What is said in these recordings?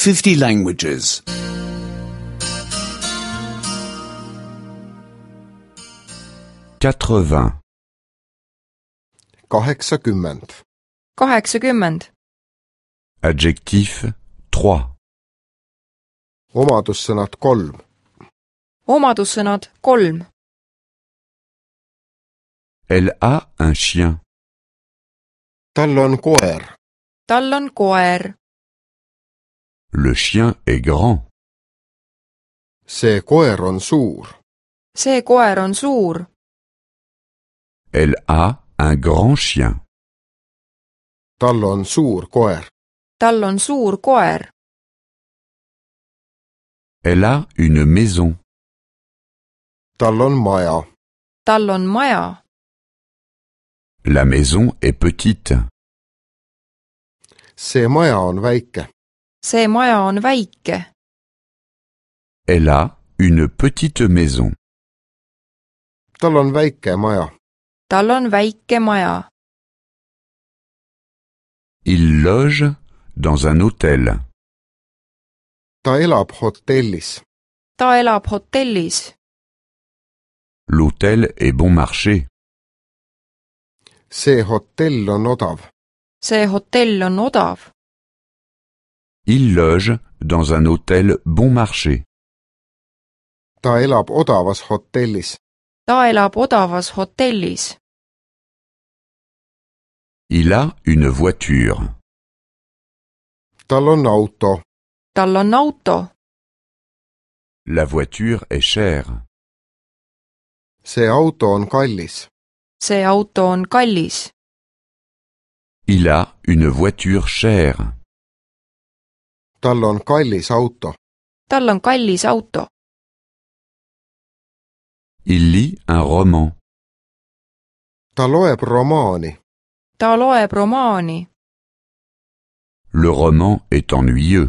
50 languages. 80. 80. 80. Adjectif 3. Omadussõnad 3. Omadussõnad 3. Elle a un chien. Tal on koer. Tal on koer. Le chien est grand. See koer on suur. See koer on suur. Elle a un grand chien. Tal on suur koer. Tal on suur koer. Elle a une maison. Tal on maja. Tal on maja. La maison est petite. See maja on väike. See maja on väike. Elle a une petite maison. Tal on väike maja. Tal on väike maja. Il loge dans un hôtel. Ta elab hotellis. Ta elab hotellis. L'hôtel est bon marché. See hotell on odav. See hotell on odav. Il loge dans un hôtel bon marché. Ta elab odavas hotellis. Ta elab odavas hotellis. Il a une voiture. Tal on auto. Tal on auto. La voiture est chère. See auto on kallis. See auto on kallis. Il a une voiture chère. Tal on kallis auto. Tal on kallis auto. Il lit un roman. Ta loeb romaani. Ta loeb romaani. Le roman est ennuyeux.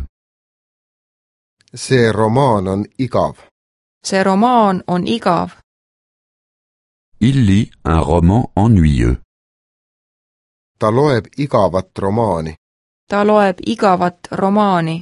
See romaan on igav. See romaan on igav. Il lit un roman ennuyeux. Ta loeb igavat romaani. Ta loeb igavat romaani.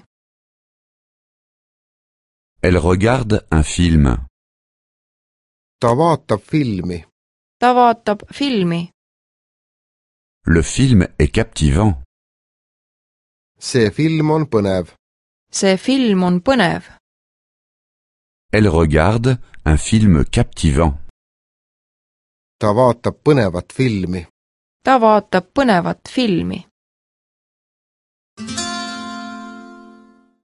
Elle regarde un film. Ta vaatab filmi. Ta vaatab filmi. Le film est captivant. See film on põnev. See film on põnev. Elle regarde un film captivant. Ta vaatab põnevat filmi. Ta vaatab põnevat filmi.